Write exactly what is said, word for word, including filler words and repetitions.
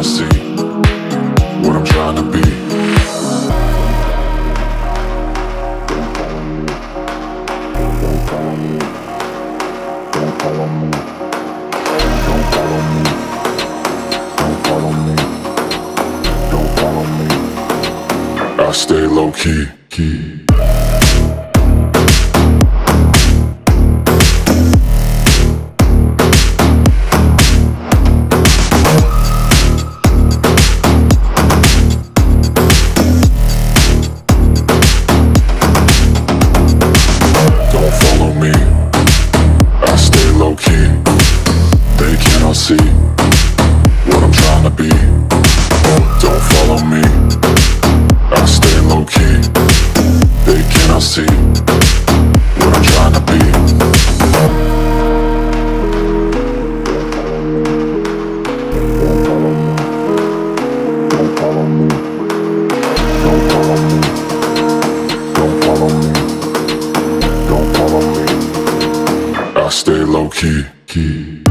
cannot see what I'm trying to be. Don't follow me. Don't follow me. Don't follow me. Don't follow me. Don't follow me. I stay low key, key. See what I'm trying to be. Don't follow me. I stay low key. They cannot see what I'm trying to be. Don't follow me. Don't follow me. Don't follow me. Don't follow me. Don't follow me. I stay low key, key.